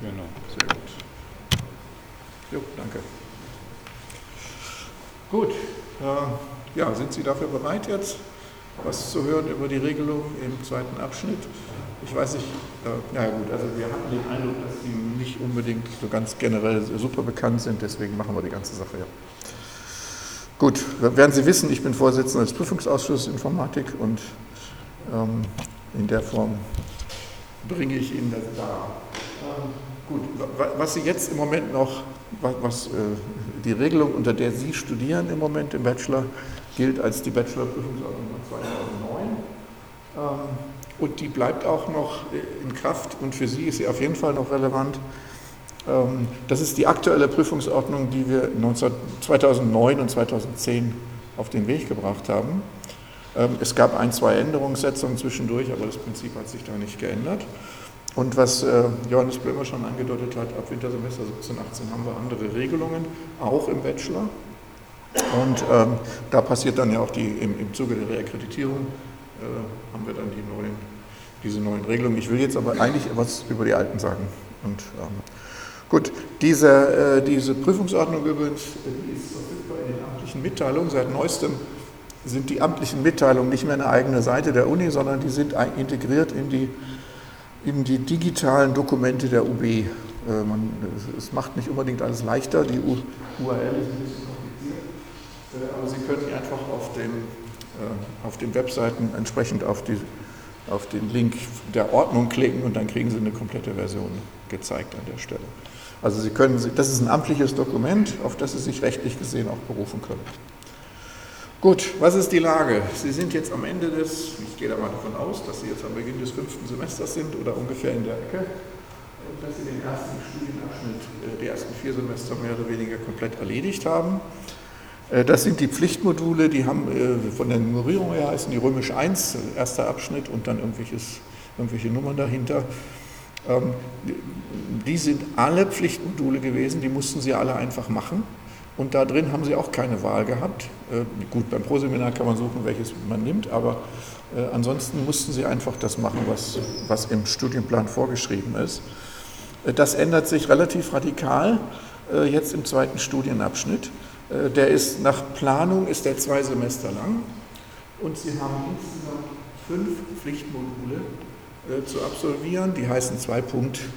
Genau. Sehr gut. Jo, danke. Gut, ja, sind Sie dafür bereit jetzt, was zu hören über die Regelung im zweiten Abschnitt? Ich weiß nicht, ja gut, also wir hatten den Eindruck, dass die nicht unbedingt so ganz generell super bekannt sind, deswegen machen wir die ganze Sache ja. Gut, werden Sie wissen, ich bin Vorsitzender des Prüfungsausschusses Informatik und in der Form bringe ich Ihnen das dar. Gut, was Sie jetzt im Moment noch, die Regelung, unter der Sie studieren im Moment im Bachelor, gilt als die Bachelorprüfungsordnung von 2009 und die bleibt auch noch in Kraft und für Sie ist sie auf jeden Fall noch relevant. Das ist die aktuelle Prüfungsordnung, die wir 2009 und 2010 auf den Weg gebracht haben. Es gab ein, zwei Änderungssetzungen zwischendurch, aber das Prinzip hat sich da nicht geändert. Und was Johannes Blömer schon angedeutet hat, ab Wintersemester 17, 18 haben wir andere Regelungen, auch im Bachelor. Und da passiert dann ja auch im Zuge der Reakkreditierung, haben wir dann diese neuen Regelungen. Ich will jetzt aber eigentlich etwas über die alten sagen. Und gut, diese Prüfungsordnung übrigens, die ist verfügbar in den amtlichen Mitteilungen. Seit neuestem sind die amtlichen Mitteilungen nicht mehr eine eigene Seite der Uni, sondern die sind integriert in die digitalen Dokumente der UB. Es macht nicht unbedingt alles leichter, die URL ist ein bisschen kompliziert, aber Sie können einfach auf den Webseiten entsprechend auf den Link der Ordnung klicken und dann kriegen Sie eine komplette Version gezeigt an der Stelle. Also das ist ein amtliches Dokument, auf das Sie sich rechtlich gesehen auch berufen können. Gut, was ist die Lage? Sie sind jetzt am Ende ich gehe da mal davon aus, dass Sie jetzt am Beginn des 5. Semesters sind oder ungefähr in der Ecke, dass Sie den ersten Studienabschnitt, die ersten 4 Semester mehr oder weniger komplett erledigt haben. Das sind die Pflichtmodule, die haben von der Nummerierung her heißen die römisch 1, erster Abschnitt und dann irgendwelche Nummern dahinter. Die sind alle Pflichtmodule gewesen, die mussten Sie alle einfach machen. Und da drin haben Sie auch keine Wahl gehabt. Gut, beim Proseminar kann man suchen, welches man nimmt, aber ansonsten mussten Sie einfach das machen, was im Studienplan vorgeschrieben ist. Das ändert sich relativ radikal jetzt im zweiten Studienabschnitt. Der ist nach Planung 2 Semester lang und Sie haben insgesamt 5 Pflichtmodule zu absolvieren. Die heißen 2.1.1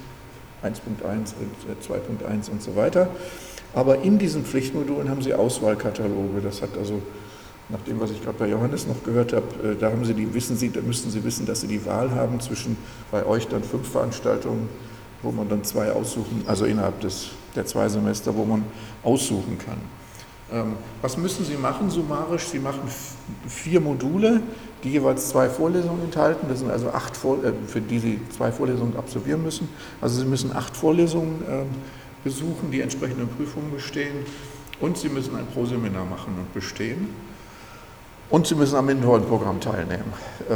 und 2.1 und so weiter. Aber in diesen Pflichtmodulen haben Sie Auswahlkataloge. Das hat also, nach dem, was ich gerade bei Johannes noch gehört habe, da müssten Sie wissen, dass Sie die Wahl haben zwischen bei euch dann 5 Veranstaltungen, wo man dann 2 aussuchen, also innerhalb der 2 Semester, wo man aussuchen kann. Was müssen Sie machen summarisch? Sie machen 4 Module, die jeweils 2 Vorlesungen enthalten. Das sind also 8 für die Sie 2 Vorlesungen absolvieren müssen. Also Sie müssen 8 Vorlesungen besuchen, die entsprechenden Prüfungen bestehen und Sie müssen ein Proseminar machen und bestehen. Und Sie müssen am Mentorenprogramm teilnehmen.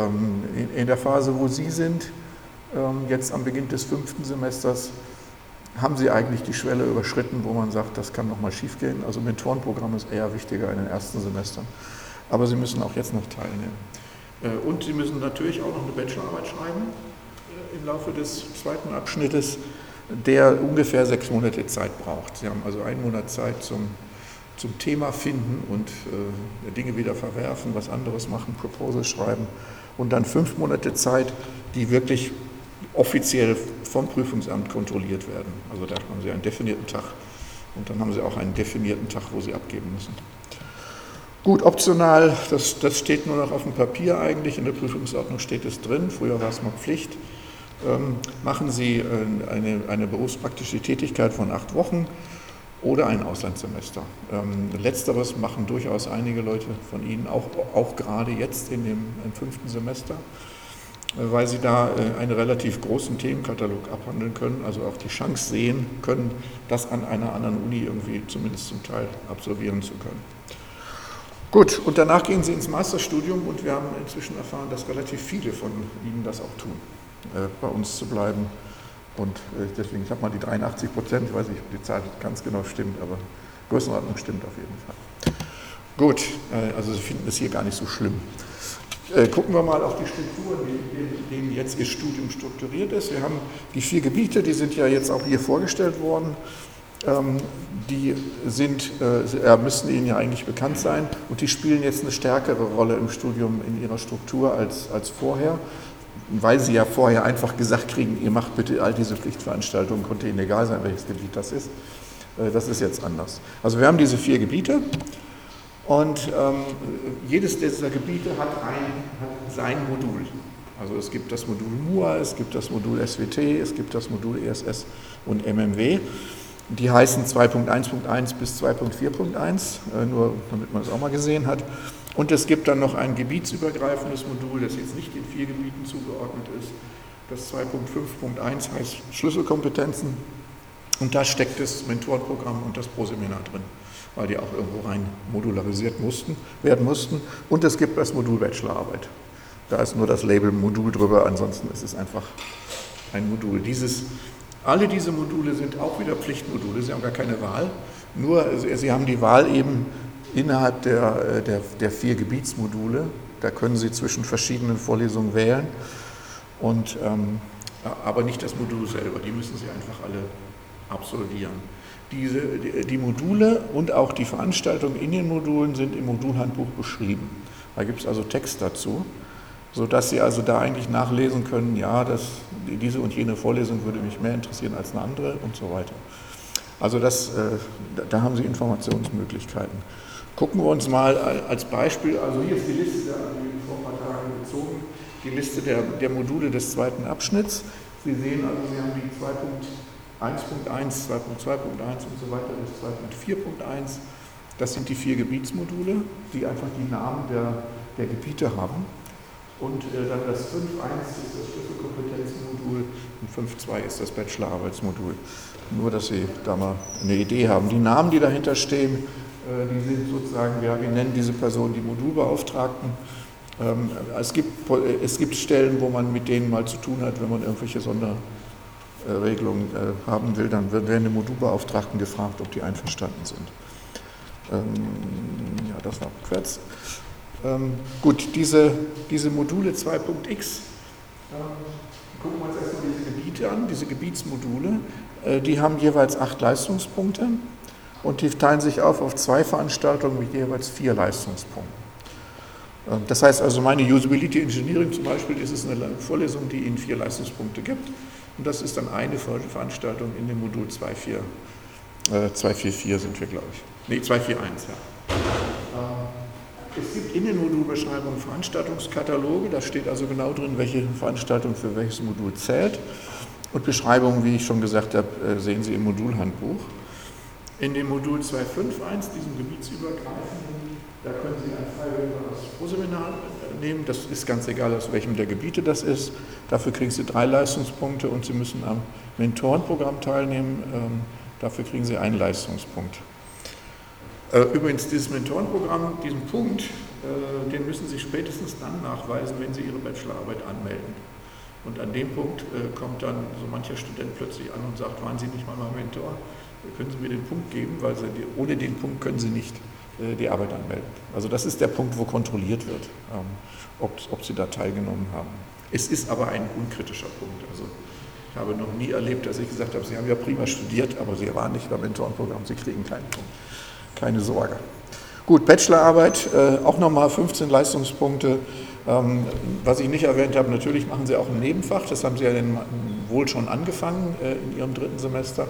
In der Phase, wo Sie sind, jetzt am Beginn des 5. Semesters, haben Sie eigentlich die Schwelle überschritten, wo man sagt, das kann nochmal schief gehen. Also Mentorenprogramm ist eher wichtiger in den ersten Semestern. Aber Sie müssen auch jetzt noch teilnehmen. Und Sie müssen natürlich auch noch eine Bachelorarbeit schreiben im Laufe des zweiten Abschnittes, der ungefähr 6 Monate Zeit braucht. Sie haben also 1 Monat Zeit zum Thema finden und Dinge wieder verwerfen, was anderes machen, Proposal schreiben und dann 5 Monate Zeit, die wirklich offiziell vom Prüfungsamt kontrolliert werden. Also da haben Sie einen definierten Tag und dann haben Sie auch einen definierten Tag, wo Sie abgeben müssen. Gut, optional, das steht nur noch auf dem Papier eigentlich, in der Prüfungsordnung steht es drin, früher war es mal Pflicht. Machen Sie eine berufspraktische Tätigkeit von 8 Wochen oder ein Auslandssemester. Letzteres machen durchaus einige Leute von Ihnen, auch gerade jetzt im 5. Semester, weil Sie da einen relativ großen Themenkatalog abhandeln können, also auch die Chance sehen können, das an einer anderen Uni irgendwie zumindest zum Teil absolvieren zu können. Gut, und danach gehen Sie ins Masterstudium und wir haben inzwischen erfahren, dass relativ viele von Ihnen das auch tun, bei uns zu bleiben. Und deswegen, ich habe mal die 83%, ich weiß nicht, ob die Zahl ganz genau stimmt, aber Größenordnung stimmt auf jeden Fall. Gut, also Sie finden es hier gar nicht so schlimm. Gucken wir mal auf die Strukturen, in denen jetzt Ihr Studium strukturiert ist. Wir haben die 4 Gebiete, die sind ja jetzt auch hier vorgestellt worden. Die müssten Ihnen ja eigentlich bekannt sein und die spielen jetzt eine stärkere Rolle im Studium in ihrer Struktur als vorher, weil Sie ja vorher einfach gesagt kriegen, ihr macht bitte all diese Pflichtveranstaltungen, konnte Ihnen egal sein, welches Gebiet das ist. Das ist jetzt anders. Also wir haben diese 4 Gebiete. Und jedes dieser Gebiete hat sein Modul. Also es gibt das Modul MUA, es gibt das Modul SWT, es gibt das Modul ESS und MMW. Die heißen 2.1.1 bis 2.4.1, nur damit man es auch mal gesehen hat. Und es gibt dann noch ein gebietsübergreifendes Modul, das jetzt nicht den 4 Gebieten zugeordnet ist. Das 2.5.1 heißt Schlüsselkompetenzen. Und da steckt das Mentorenprogramm und das Proseminar drin, weil die auch irgendwo rein modularisiert werden mussten. Und es gibt das Modul Bachelorarbeit. Da ist nur das Label Modul drüber, ansonsten ist es einfach ein Modul. Alle diese Module sind auch wieder Pflichtmodule, Sie haben gar keine Wahl, nur Sie haben die Wahl eben innerhalb der 4 Gebietsmodule. Da können Sie zwischen verschiedenen Vorlesungen wählen, aber nicht das Modul selber, die müssen Sie einfach alle absolvieren. Die Module und auch die Veranstaltungen in den Modulen sind im Modulhandbuch beschrieben. Da gibt es also Text dazu, sodass Sie also da eigentlich nachlesen können, ja, diese und jene Vorlesung würde mich mehr interessieren als eine andere und so weiter. Also da haben Sie Informationsmöglichkeiten. Gucken wir uns mal als Beispiel, also hier ist die Liste, die vor ein paar Tagen gezogen, die Liste der Module des 2. Abschnitts. Sie sehen also, Sie haben die 2.1.1, 2.2.1 und so weiter bis 2.4.1. Das sind die 4 Gebietsmodule, die einfach die Namen der Gebiete haben. Und dann das 5.1 ist das Schlüsselkompetenzmodul und 5.2 ist das Bachelorarbeitsmodul. Nur, dass Sie da mal eine Idee haben. Die Namen, die dahinter stehen, die sind sozusagen, wir nennen diese Personen die Modulbeauftragten. Es gibt Stellen, wo man mit denen mal zu tun hat, wenn man irgendwelche Sonderregelungen haben will, dann werden die Modulbeauftragten gefragt, ob die einverstanden sind. Ja, das war rückwärts. Gut, diese Module 2.x, gucken wir uns erstmal diese Gebiete an, diese Gebietsmodule, die haben jeweils 8 Leistungspunkte und die teilen sich auf 2 Veranstaltungen mit jeweils 4 Leistungspunkten. Das heißt also, meine Usability Engineering zum Beispiel, ist es eine Vorlesung, die Ihnen 4 Leistungspunkte gibt und das ist dann eine Veranstaltung in dem Modul 244 sind wir, glaube ich. Nee, 241, ja. Es gibt in den Modulbeschreibungen Veranstaltungskataloge, da steht also genau drin, welche Veranstaltung für welches Modul zählt. Und Beschreibungen, wie ich schon gesagt habe, sehen Sie im Modulhandbuch. In dem Modul 2.5.1, diesem gebietsübergreifenden, da können Sie ein freiwilliges Proseminar nehmen. Das ist ganz egal, aus welchem der Gebiete das ist. Dafür kriegen Sie 3 Leistungspunkte und Sie müssen am Mentorenprogramm teilnehmen. Dafür kriegen Sie 1 Leistungspunkt. Übrigens, dieses Mentorenprogramm, diesen Punkt, den müssen Sie spätestens dann nachweisen, wenn Sie Ihre Bachelorarbeit anmelden. Und an dem Punkt kommt dann so mancher Student plötzlich an und sagt, waren Sie nicht mal mein Mentor? Können Sie mir den Punkt geben, weil ohne den Punkt können Sie nicht die Arbeit anmelden. Also das ist der Punkt, wo kontrolliert wird, ob Sie da teilgenommen haben. Es ist aber ein unkritischer Punkt. Also ich habe noch nie erlebt, dass ich gesagt habe, Sie haben ja prima studiert, aber Sie waren nicht beim Mentorenprogramm, Sie kriegen keinen Punkt. Keine Sorge. Gut, Bachelorarbeit, auch nochmal 15 Leistungspunkte. Was ich nicht erwähnt habe, natürlich machen Sie auch ein Nebenfach, das haben Sie ja wohl schon angefangen in Ihrem 3. Semester.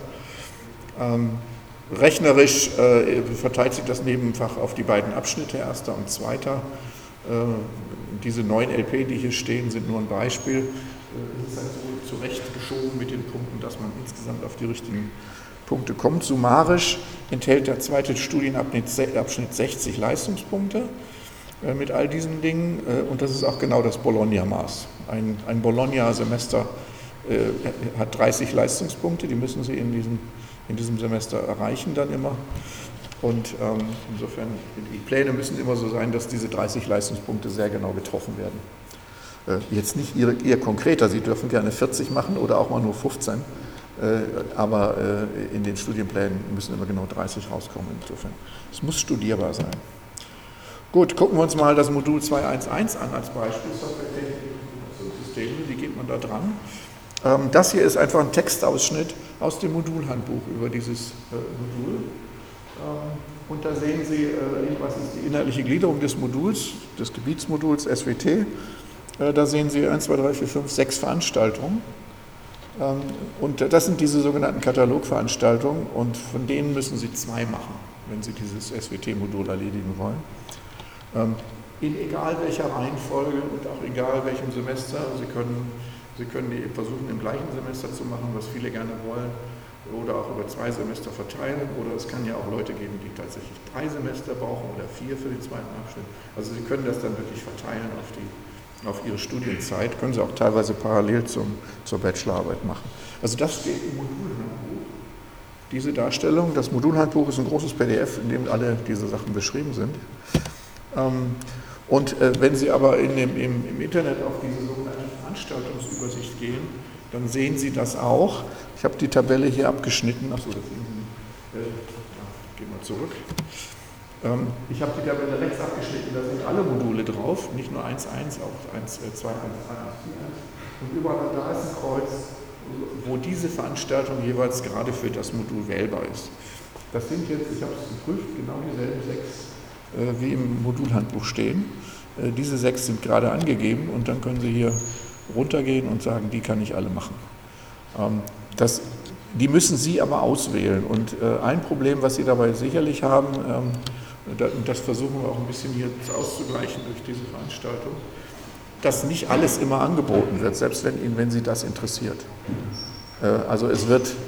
Rechnerisch verteilt sich das Nebenfach auf die beiden Abschnitte, 1. und 2. Diese 9 LP, die hier stehen, sind nur ein Beispiel. Es ist halt so zurechtgeschoben mit den Punkten, dass man insgesamt auf die richtigen Punkte kommt. Summarisch enthält der 2. Studienabschnitt 60 Leistungspunkte mit all diesen Dingen und das ist auch genau das Bologna-Maß. Ein Bologna-Semester hat 30 Leistungspunkte, die müssen Sie in diesem Semester erreichen dann immer und insofern, die Pläne müssen immer so sein, dass diese 30 Leistungspunkte sehr genau getroffen werden. Jetzt nicht Ihr konkreter, Sie dürfen gerne 40 machen oder auch mal nur 15. Aber in den Studienplänen müssen immer genau 30 rauskommen insofern. Es muss studierbar sein. Gut, gucken wir uns mal das Modul 2.1.1 an als Beispiel, Softwaretechnik und Informationssysteme, wie geht man da dran? Das hier ist einfach ein Textausschnitt aus dem Modulhandbuch über dieses Modul. Und da sehen Sie, was ist die inhaltliche Gliederung des Moduls, des Gebietsmoduls SWT. Da sehen Sie 1, 2, 3, 4, 5, 6 Veranstaltungen. Und das sind diese sogenannten Katalogveranstaltungen und von denen müssen Sie 2 machen, wenn Sie dieses SWT-Modul erledigen wollen. In egal welcher Reihenfolge und auch egal welchem Semester. Sie können die versuchen im gleichen Semester zu machen, was viele gerne wollen, oder auch über 2 Semester verteilen, oder es kann ja auch Leute geben, die tatsächlich 3 Semester brauchen oder 4 für den zweiten Abschnitt. Also Sie können das dann wirklich verteilen auf Ihre Studienzeit, können Sie auch teilweise parallel zur Bachelorarbeit machen. Also das steht im Modulhandbuch, diese Darstellung. Das Modulhandbuch ist ein großes PDF, in dem alle diese Sachen beschrieben sind. Und wenn Sie aber im Internet auf diese sogenannte Veranstaltungsübersicht gehen, dann sehen Sie das auch. Ich habe die Tabelle hier abgeschnitten. Achso, das sehen Sie. Gehen wir zurück. Ich habe die Tabelle rechts abgeschnitten, da sind alle Module drauf, nicht nur 1.1, auch 1, 2, 1, 3, 1, 4, 1. Und überall da ist ein Kreuz, wo diese Veranstaltung jeweils gerade für das Modul wählbar ist. Das sind jetzt, ich habe es geprüft, genau dieselben 6, wie im Modulhandbuch stehen. Diese 6 sind gerade angegeben und dann können Sie hier runtergehen und sagen, die kann ich alle machen. Die müssen Sie aber auswählen. Und ein Problem, was Sie dabei sicherlich haben, das versuchen wir auch ein bisschen hier auszugleichen durch diese Veranstaltung, dass nicht alles immer angeboten wird, selbst wenn Sie das interessiert. Also es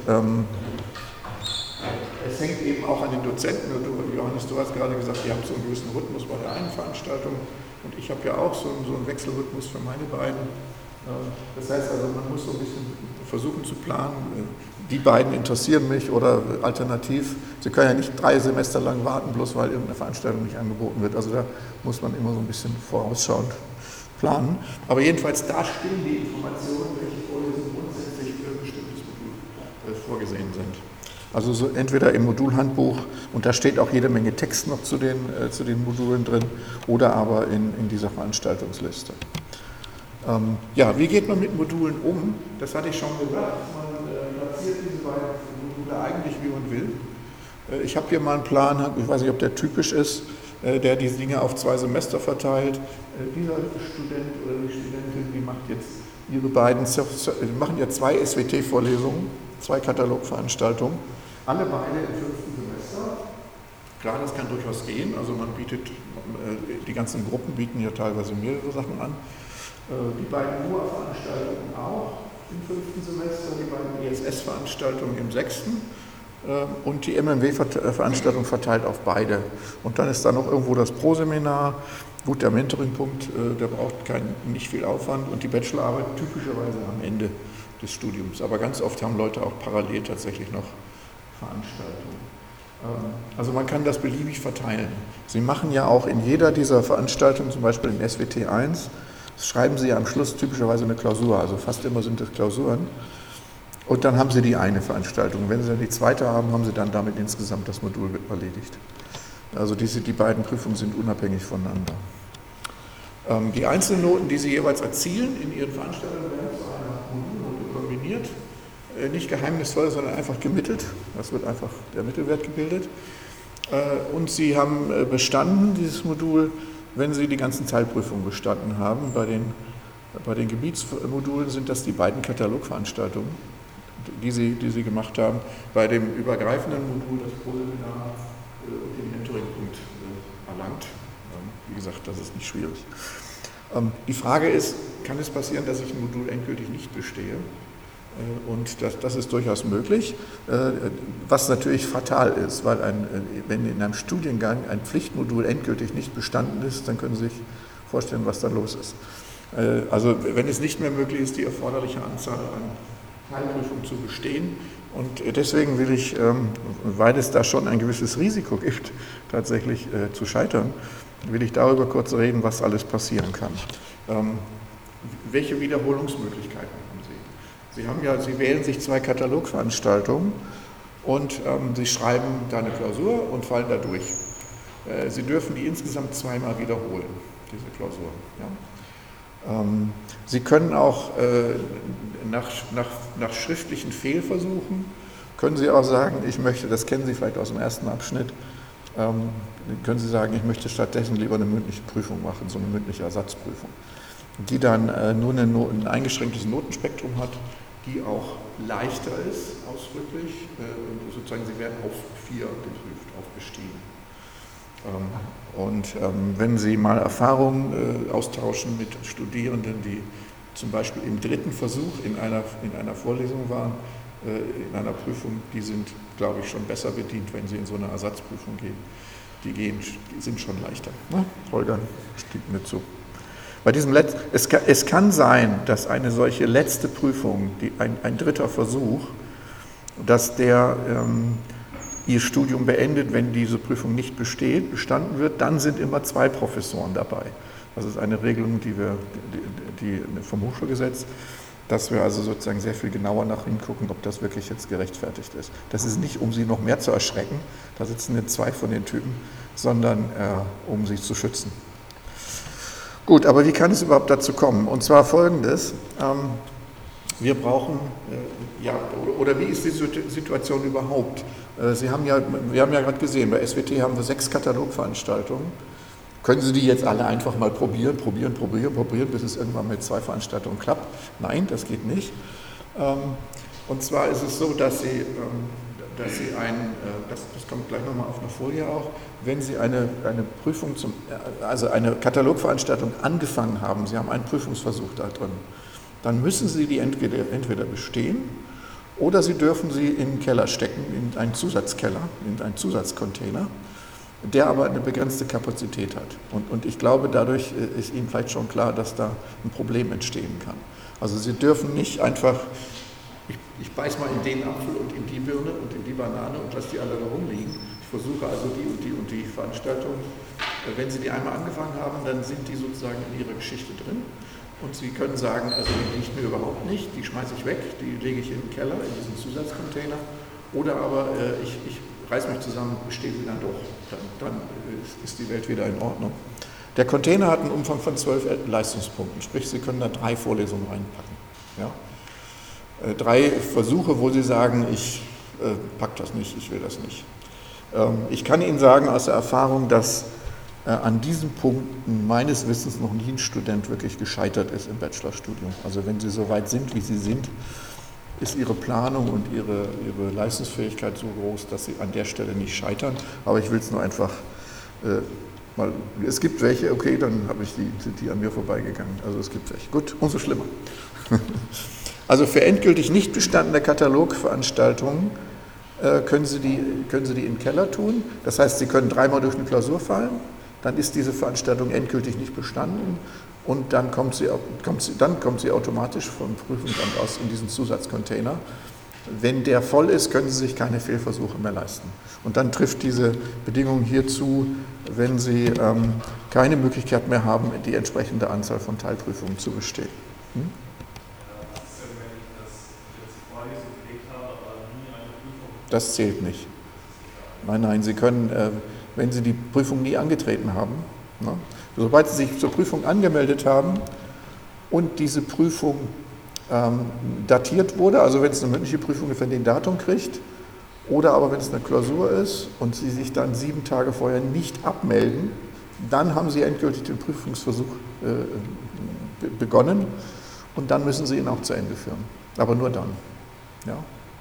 hängt eben auch an den Dozenten. Johannes, du hast gerade gesagt, ihr habt so einen gewissen Rhythmus bei der einen Veranstaltung und ich habe ja auch so einen Wechselrhythmus für meine beiden. Das heißt also, man muss so ein bisschen versuchen zu planen, die beiden interessieren mich oder alternativ, Sie können ja nicht 3 Semester lang warten, bloß weil irgendeine Veranstaltung nicht angeboten wird. Also da muss man immer so ein bisschen vorausschauend planen. Aber jedenfalls, da stehen die Informationen, welche Vorlesungen grundsätzlich für ein bestimmtes Modul vorgesehen sind. Also so entweder im Modulhandbuch, und da steht auch jede Menge Text noch zu den Modulen drin, oder aber in dieser Veranstaltungsliste. Ja, wie geht man mit Modulen um? Das hatte ich schon gesagt. Man platziert diese beiden Module eigentlich, wie man will. Ich habe hier mal einen Plan, ich weiß nicht, ob der typisch ist, der diese Dinge auf 2 Semester verteilt. Dieser Student oder die Studentin, die macht jetzt machen ja 2 SWT-Vorlesungen, 2 Katalogveranstaltungen, alle beide im 5. Semester. Klar, das kann durchaus gehen, also die ganzen Gruppen bieten ja teilweise mehrere Sachen an. Die beiden MUA-Veranstaltungen auch im 5. Semester, die beiden ISS-Veranstaltungen im 6. Und die MMW-Veranstaltung verteilt auf beide. Und dann ist da noch irgendwo das Pro-Seminar. Gut, der Mentoring-Punkt, der braucht nicht viel Aufwand und die Bachelorarbeit typischerweise am Ende des Studiums. Aber ganz oft haben Leute auch parallel tatsächlich noch Veranstaltungen. Also man kann das beliebig verteilen. Sie machen ja auch in jeder dieser Veranstaltungen, zum Beispiel in SWT 1, schreiben Sie am Schluss typischerweise eine Klausur, also fast immer sind es Klausuren. Und dann haben Sie die eine Veranstaltung. Wenn Sie dann die zweite haben, haben Sie dann damit insgesamt das Modul erledigt. Also die beiden Prüfungen sind unabhängig voneinander. Die Einzelnoten, die Sie jeweils erzielen in Ihren Veranstaltungen, werden zu einer Modulnote kombiniert. Nicht geheimnisvoll, sondern einfach gemittelt. Das wird einfach der Mittelwert gebildet. Und Sie haben bestanden, dieses Modul, wenn Sie die ganzen Teilprüfungen bestanden haben. Bei den Gebietsmodulen sind das die beiden Katalogveranstaltungen, die Sie gemacht haben. Bei dem übergreifenden Modul das Pro-Seminar und den Mentoring-Punkt erlangt. Wie gesagt, das ist nicht schwierig. Die Frage ist, kann es passieren, dass ich ein Modul endgültig nicht bestehe? Und das ist durchaus möglich, was natürlich fatal ist, weil wenn in einem Studiengang ein Pflichtmodul endgültig nicht bestanden ist, dann können Sie sich vorstellen, was da los ist. Also wenn es nicht mehr möglich ist, die erforderliche Anzahl an Teilprüfungen zu bestehen. Und deswegen will ich, weil es da schon ein gewisses Risiko gibt, tatsächlich zu scheitern, will ich darüber kurz reden, was alles passieren kann. Welche Wiederholungsmöglichkeiten haben Sie? Sie wählen sich 2 Katalogveranstaltungen und Sie schreiben da eine Klausur und fallen da durch. Sie dürfen die insgesamt zweimal wiederholen, diese Klausuren. Ja? Sie können auch nach schriftlichen Fehlversuchen, können Sie auch sagen, ich möchte, das kennen Sie vielleicht aus dem ersten Abschnitt, können Sie sagen, ich möchte stattdessen lieber eine mündliche Prüfung machen, so eine mündliche Ersatzprüfung, die dann nur ein eingeschränktes Notenspektrum hat, die auch leichter ist, ausdrücklich, und sozusagen Sie werden auf 4 geprüft, auf Bestehen. Wenn Sie mal Erfahrungen austauschen mit Studierenden, die zum Beispiel im 3. Versuch in einer Vorlesung waren, in einer Prüfung, die sind, glaube ich, schon besser bedient, wenn sie in so eine Ersatzprüfung gehen. Die sind schon leichter. Ne? Holger stimmt mir zu. Bei diesem es kann sein, dass eine solche letzte Prüfung, ein 3. Versuch, dass der ihr Studium beendet, wenn diese Prüfung nicht bestanden wird, dann sind immer 2 Professoren dabei. Das ist eine Regelung, die vom Hochschulgesetz, dass wir also sozusagen sehr viel genauer nach hingucken, ob das wirklich jetzt gerechtfertigt ist. Das ist nicht, um sie noch mehr zu erschrecken, da sitzen jetzt 2 von den Typen, sondern um sie zu schützen. Gut, aber wie kann es überhaupt dazu kommen? Und zwar Folgendes: Wir brauchen, oder wie ist die Situation überhaupt? Wir haben ja gerade gesehen, bei SWT haben wir 6 Katalogveranstaltungen. Können Sie die jetzt alle einfach mal probieren, bis es irgendwann mit 2 Veranstaltungen klappt? Nein, das geht nicht. Und zwar ist es so, dass Sie das kommt gleich nochmal auf eine Folie auch, wenn Sie eine Prüfung, also eine Katalogveranstaltung angefangen haben, Sie haben einen Prüfungsversuch da drin, dann müssen Sie die entweder bestehen oder Sie dürfen sie in den Keller stecken, in einen Zusatzkeller, in einen Zusatzcontainer, der aber eine begrenzte Kapazität hat. Und ich glaube, dadurch ist Ihnen vielleicht schon klar, dass da ein Problem entstehen kann. Also Sie dürfen nicht einfach, ich beiß mal in den Apfel und in die Birne und in die Banane und lasse die alle da rumliegen. Ich versuche also die und die Veranstaltung. Wenn Sie die einmal angefangen haben, dann sind die sozusagen in Ihrer Geschichte drin. Und Sie können sagen, also die liegt mir überhaupt nicht, die schmeiße ich weg, die lege ich in den Keller, in diesen Zusatzcontainer. Oder aber ich reiß mich zusammen, bestehe sie dann doch. Dann ist die Welt wieder in Ordnung. Der Container hat einen Umfang von 12 Leistungspunkten, sprich Sie können da 3 Vorlesungen reinpacken. Ja? 3 Versuche, wo Sie sagen, ich packe das nicht, ich will das nicht. Ich kann Ihnen sagen aus der Erfahrung, dass an diesen Punkten meines Wissens noch nie ein Student wirklich gescheitert ist im Bachelorstudium. Also wenn Sie so weit sind, wie Sie sind, ist Ihre Planung und Ihre Leistungsfähigkeit so groß, dass Sie an der Stelle nicht scheitern. Aber ich will es nur einfach mal, es gibt welche, okay, dann sind die an mir vorbeigegangen. Also es gibt welche. Gut, umso schlimmer. Also für endgültig nicht bestandene Katalogveranstaltungen können Sie die in den Keller tun. Das heißt, Sie können 3-mal durch eine Klausur fallen, dann ist diese Veranstaltung endgültig nicht bestanden und dann kommt sie automatisch vom Prüfungsamt aus in diesen Zusatzcontainer. Wenn der voll ist, können Sie sich keine Fehlversuche mehr leisten. Und dann trifft diese Bedingung hierzu, wenn Sie keine Möglichkeit mehr haben, die entsprechende Anzahl von Teilprüfungen zu bestehen. Das zählt nicht. Nein, Sie können, wenn Sie die Prüfung nie angetreten haben, ne, sobald Sie sich zur Prüfung angemeldet haben und diese Prüfung datiert wurde, also wenn es eine mündliche Prüfung ist, wenn die ein Datum kriegt, oder aber wenn es eine Klausur ist und Sie sich dann 7 Tage vorher nicht abmelden, dann haben Sie endgültig den Prüfungsversuch begonnen und dann müssen Sie ihn auch zu Ende führen. Aber nur dann. Ja.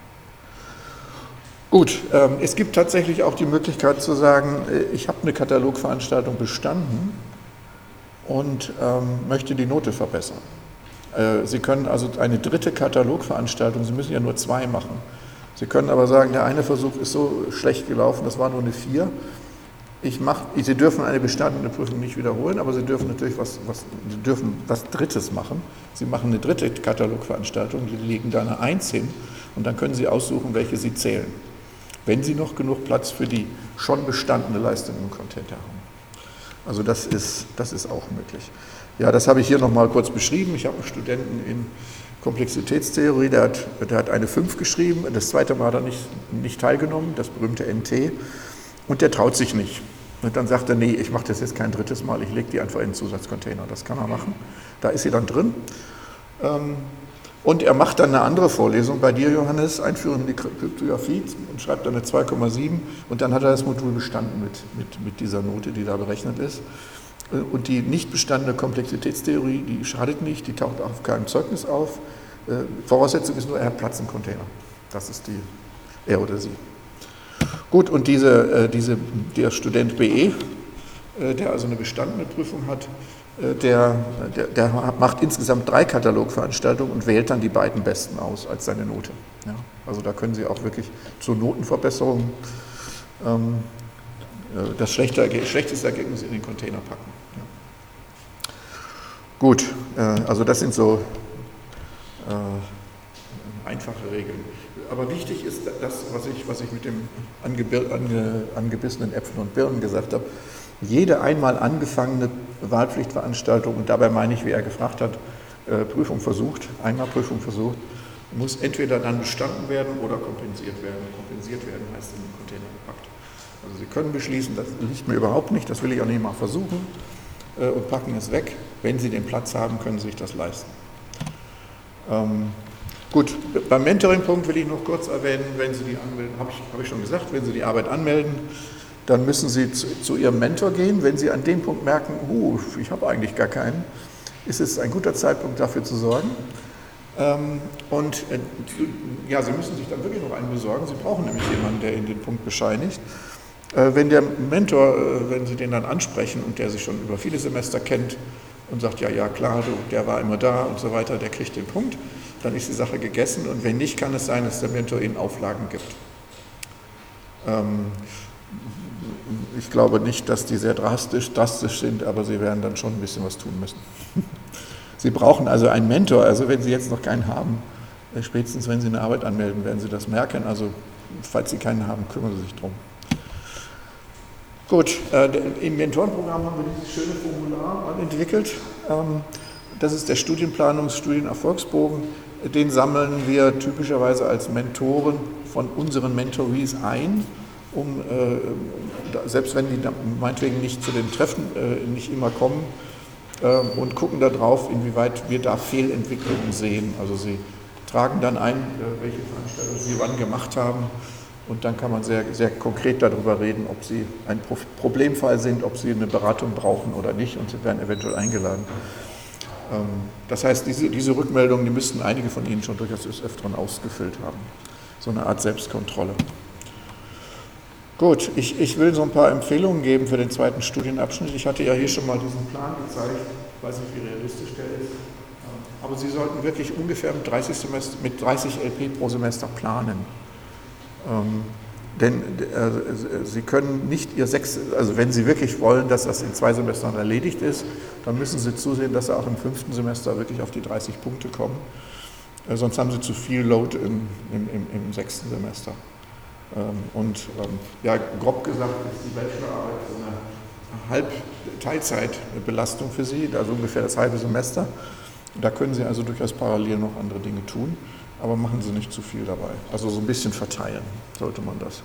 Gut, es gibt tatsächlich auch die Möglichkeit zu sagen, ich habe eine Katalogveranstaltung bestanden und möchte die Note verbessern. Sie können also eine 3. Katalogveranstaltung, Sie müssen ja nur 2 machen. Sie können aber sagen, der eine Versuch ist so schlecht gelaufen, das war nur eine 4. Sie dürfen eine bestandene Prüfung nicht wiederholen, aber Sie dürfen natürlich was Drittes machen. Sie machen eine 3. Katalogveranstaltung, die legen da eine 1 hin und dann können Sie aussuchen, welche Sie zählen, wenn Sie noch genug Platz für die schon bestandene Leistung im Container haben. Also das ist auch möglich. Ja, das habe ich hier nochmal kurz beschrieben. Ich habe einen Studenten in Komplexitätstheorie, der hat eine 5 geschrieben, das zweite Mal hat er nicht teilgenommen, das berühmte NT, und der traut sich nicht. Und dann sagt er, nee, ich mache das jetzt kein drittes Mal, ich lege die einfach in den Zusatzcontainer. Das kann er machen. Da ist sie dann drin. Und er macht dann eine andere Vorlesung bei dir, Johannes, Einführung in die Kryptographie, und schreibt dann eine 2,7 und dann hat er das Modul bestanden mit dieser Note, die da berechnet ist. Und die nicht bestandene Komplexitätstheorie, die schadet nicht, die taucht auch auf keinem Zeugnis auf. Voraussetzung ist nur, er hat Platz im Container. Das ist er oder sie. Gut, und der Student BE, der also eine bestandene Prüfung hat, der macht insgesamt 3 Katalogveranstaltungen und wählt dann die beiden besten aus als seine Note. Ja, also da können Sie auch wirklich zur Notenverbesserung das schlechteste Ergebnis in den Container packen. Ja. Gut, also das sind so einfache Regeln. Aber wichtig ist das, was ich mit dem angebissenen Äpfeln und Birnen gesagt habe. Jede einmal angefangene Wahlpflichtveranstaltung, und dabei meine ich, wie er gefragt hat, Prüfung versucht, muss entweder dann bestanden werden oder kompensiert werden. Kompensiert werden heißt in den Container gepackt. Also Sie können beschließen, das liegt mir überhaupt nicht, das will ich auch nicht mal versuchen, und packen es weg. Wenn Sie den Platz haben, können Sie sich das leisten. Gut, beim Mentoring-Punkt will ich noch kurz erwähnen, wenn Sie die anmelden, habe ich schon gesagt, wenn Sie die Arbeit anmelden, dann müssen Sie zu Ihrem Mentor gehen. Wenn Sie an dem Punkt merken, ich habe eigentlich gar keinen, ist es ein guter Zeitpunkt dafür zu sorgen. Sie müssen sich dann wirklich noch einen besorgen. Sie brauchen nämlich jemanden, der Ihnen den Punkt bescheinigt. Wenn der Mentor, wenn Sie den dann ansprechen und der sich schon über viele Semester kennt und sagt, ja klar, der war immer da und so weiter, der kriegt den Punkt, dann ist die Sache gegessen. Und wenn nicht, kann es sein, dass der Mentor Ihnen Auflagen gibt. Ich glaube nicht, dass die sehr drastisch sind, aber Sie werden dann schon ein bisschen was tun müssen. Sie brauchen also einen Mentor, also wenn Sie jetzt noch keinen haben, spätestens wenn Sie eine Arbeit anmelden, werden Sie das merken. Also falls Sie keinen haben, kümmern Sie sich drum. Gut, im Mentorenprogramm haben wir dieses schöne Formular entwickelt. Das ist der Studienerfolgsbogen. Den sammeln wir typischerweise als Mentoren von unseren Mentorees ein, selbst wenn die meinetwegen nicht zu den Treffen nicht immer kommen, und gucken darauf, inwieweit wir da Fehlentwicklungen sehen. Also sie tragen dann ein, welche Veranstaltungen sie wann gemacht haben, und dann kann man sehr, sehr konkret darüber reden, ob sie ein Problemfall sind, ob sie eine Beratung brauchen oder nicht, und sie werden eventuell eingeladen. Das heißt, diese Rückmeldungen, die müssten einige von Ihnen schon durchaus des Öfteren ausgefüllt haben. So eine Art Selbstkontrolle. Gut, ich will so ein paar Empfehlungen geben für den zweiten Studienabschnitt. Ich hatte ja hier schon mal diesen Plan gezeigt, ich weiß nicht, wie realistisch der ist, aber Sie sollten wirklich ungefähr mit 30 LP pro Semester planen. Denn Sie können nicht also wenn Sie wirklich wollen, dass das in 2 Semestern erledigt ist, dann müssen Sie zusehen, dass Sie auch im 5. Semester wirklich auf die 30 Punkte kommen. Sonst haben Sie zu viel Load im 6. Semester. Grob gesagt ist die Bachelorarbeit so eine Teilzeitbelastung für Sie, also ungefähr das halbe Semester. Da können Sie also durchaus parallel noch andere Dinge tun, aber machen Sie nicht zu viel dabei. Also so ein bisschen verteilen sollte man das.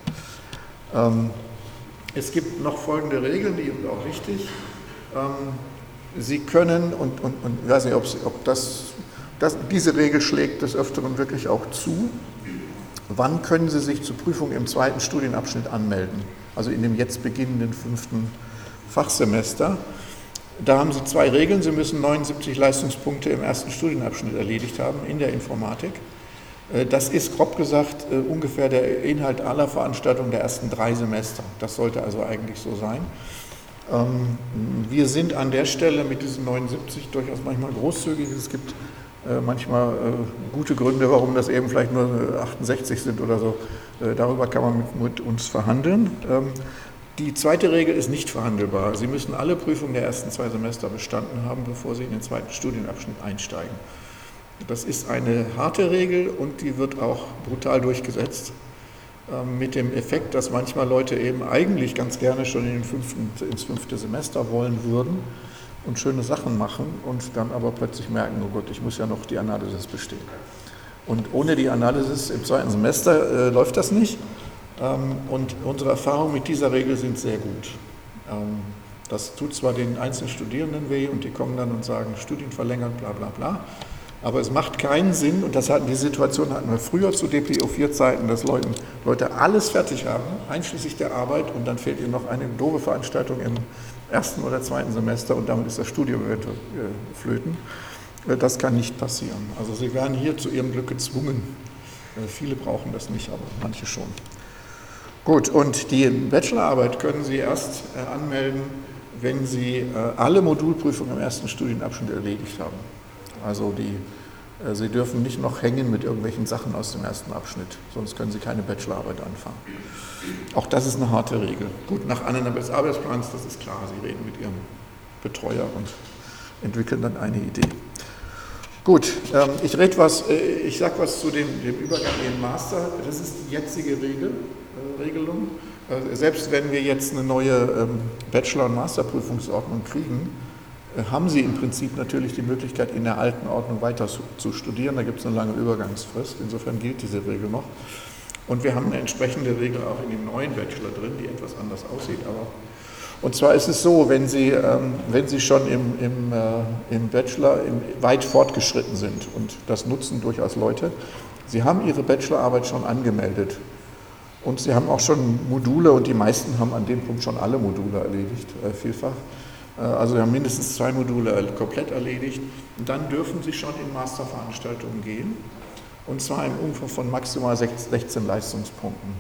Es gibt noch folgende Regeln, die sind auch wichtig. Sie können, und ich weiß nicht, ob diese Regel schlägt des Öfteren wirklich auch zu. Wann können Sie sich zur Prüfung im zweiten Studienabschnitt anmelden? Also in dem jetzt beginnenden 5. Fachsemester. Da haben Sie 2 Regeln. Sie müssen 79 Leistungspunkte im ersten Studienabschnitt erledigt haben in der Informatik. Das ist, grob gesagt, ungefähr der Inhalt aller Veranstaltungen der ersten 3 Semester. Das sollte also eigentlich so sein. Wir sind an der Stelle mit diesen 79 durchaus manchmal großzügig. Es gibt manchmal gute Gründe, warum das eben vielleicht nur 68 sind oder so. Darüber kann man mit uns verhandeln. Die zweite Regel ist nicht verhandelbar. Sie müssen alle Prüfungen der ersten 2 Semester bestanden haben, bevor Sie in den zweiten Studienabschnitt einsteigen. Das ist eine harte Regel und die wird auch brutal durchgesetzt, mit dem Effekt, dass manchmal Leute eben eigentlich ganz gerne schon ins 5. Semester wollen würden und schöne Sachen machen und dann aber plötzlich merken, oh Gott, ich muss ja noch die Analysis bestehen. Und ohne die Analysis im 2. Semester läuft das nicht. Und unsere Erfahrungen mit dieser Regel sind sehr gut. Das tut zwar den einzelnen Studierenden weh und die kommen dann und sagen, Studien verlängert, bla bla bla, aber es macht keinen Sinn, und die Situation hatten wir früher zu DPO4-Zeiten, dass Leute alles fertig haben, einschließlich der Arbeit, und dann fehlt ihnen noch eine doofe Veranstaltung im ersten oder zweiten Semester und damit ist das Studium flöten. Das kann nicht passieren. Also Sie werden hier zu Ihrem Glück gezwungen. Viele brauchen das nicht, aber manche schon. Gut, und die Bachelorarbeit können Sie erst anmelden, wenn Sie alle Modulprüfungen im ersten Studienabschnitt erledigt haben. Also Sie dürfen nicht noch hängen mit irgendwelchen Sachen aus dem ersten Abschnitt, sonst können Sie keine Bachelorarbeit anfangen. Auch das ist eine harte Regel. Gut, nach Annahme des Arbeitsplans, das ist klar, Sie reden mit Ihrem Betreuer und entwickeln dann eine Idee. Gut, ich sage was zu dem Übergang in den Master. Das ist die jetzige Regelung. Selbst wenn wir jetzt eine neue Bachelor- und Masterprüfungsordnung kriegen, haben Sie im Prinzip natürlich die Möglichkeit, in der alten Ordnung weiter zu studieren. Da gibt es eine lange Übergangsfrist. Insofern gilt diese Regel noch. Und wir haben eine entsprechende Regel auch in dem neuen Bachelor drin, die etwas anders aussieht. Und zwar ist es so, wenn Sie schon im Bachelor weit fortgeschritten sind, und das nutzen durchaus Leute, Sie haben Ihre Bachelorarbeit schon angemeldet und Sie haben auch schon Module, und die meisten haben an dem Punkt schon alle Module erledigt, vielfach. Also Sie haben mindestens 2 Module komplett erledigt, und dann dürfen Sie schon in Masterveranstaltungen gehen, und zwar im Umfang von maximal 16 Leistungspunkten.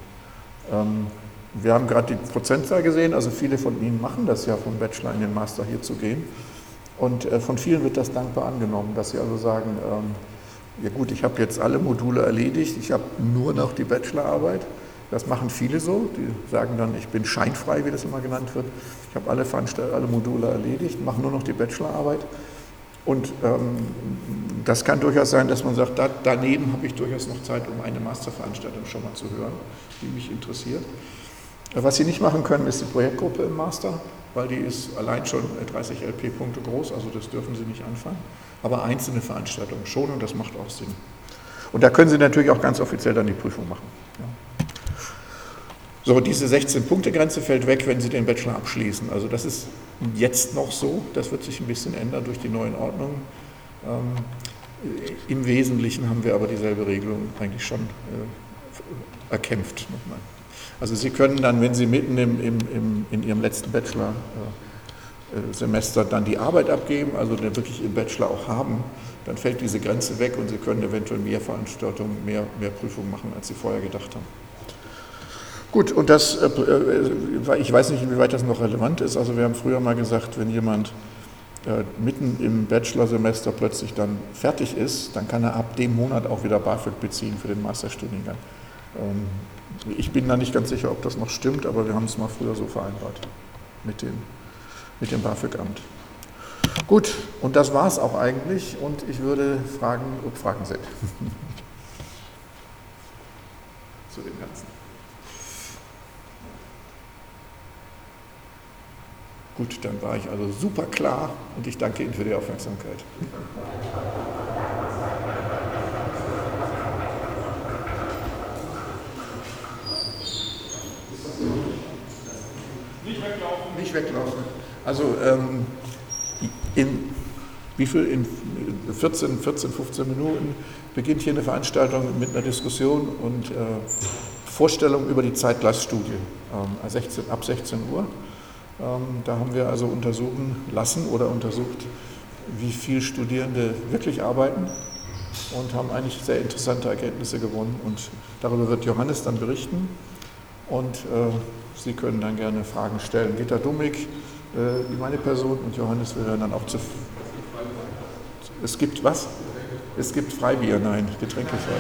Wir haben gerade die Prozentzahl gesehen, also viele von Ihnen machen das ja vom Bachelor in den Master hier zu gehen, und von vielen wird das dankbar angenommen, dass sie also sagen, ja gut, ich habe jetzt alle Module erledigt, ich habe nur noch die Bachelorarbeit. Das machen viele so, die sagen dann, ich bin scheinfrei, wie das immer genannt wird, ich habe alle Module erledigt, mache nur noch die Bachelorarbeit. Und das kann durchaus sein, dass man sagt, daneben habe ich durchaus noch Zeit, um eine Masterveranstaltung schon mal zu hören, die mich interessiert. Was Sie nicht machen können, ist die Projektgruppe im Master, weil die ist allein schon 30 LP-Punkte groß, also das dürfen Sie nicht anfangen. Aber einzelne Veranstaltungen schon, und das macht auch Sinn. Und da können Sie natürlich auch ganz offiziell dann die Prüfung machen. Ja. So, diese 16-Punkte-Grenze fällt weg, wenn Sie den Bachelor abschließen. Also das ist jetzt noch so, das wird sich ein bisschen ändern durch die neuen Ordnungen. Im Wesentlichen haben wir aber dieselbe Regelung eigentlich schon erkämpft nochmal. Also Sie können dann, wenn Sie mitten in Ihrem letzten Bachelor-Semester dann die Arbeit abgeben, also den wirklich im Bachelor auch haben, dann fällt diese Grenze weg und Sie können eventuell mehr Veranstaltungen, mehr Prüfungen machen, als Sie vorher gedacht haben. Gut, und das, ich weiß nicht, inwieweit das noch relevant ist. Also wir haben früher mal gesagt, wenn jemand mitten im Bachelorsemester plötzlich dann fertig ist, dann kann er ab dem Monat auch wieder BAföG beziehen für den Masterstudiengang. Ich bin da nicht ganz sicher, ob das noch stimmt, aber wir haben es mal früher so vereinbart mit dem BAföG-Amt. Gut, und das war es auch eigentlich, und ich würde fragen, ob Fragen sind. Zu dem Ganzen. Gut, dann war ich also super klar, und ich danke Ihnen für die Aufmerksamkeit. Nicht weglaufen. Also in 14, 15 Minuten beginnt hier eine Veranstaltung mit einer Diskussion und Vorstellung über die Zeitgleisstudie ab 16 Uhr. Da haben wir also untersucht, wie viele Studierende wirklich arbeiten, und haben eigentlich sehr interessante Erkenntnisse gewonnen. Und darüber wird Johannes dann berichten, und Sie können dann gerne Fragen stellen. Gitta Dummig, meine Person, und Johannes, wir hören dann auch zu. Es gibt was? Es gibt Freibier, nein, getränkefrei.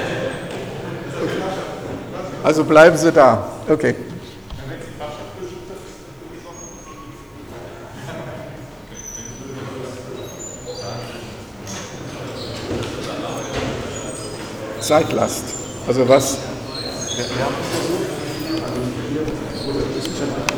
Also bleiben Sie da. Okay. Zeitlast. Also was?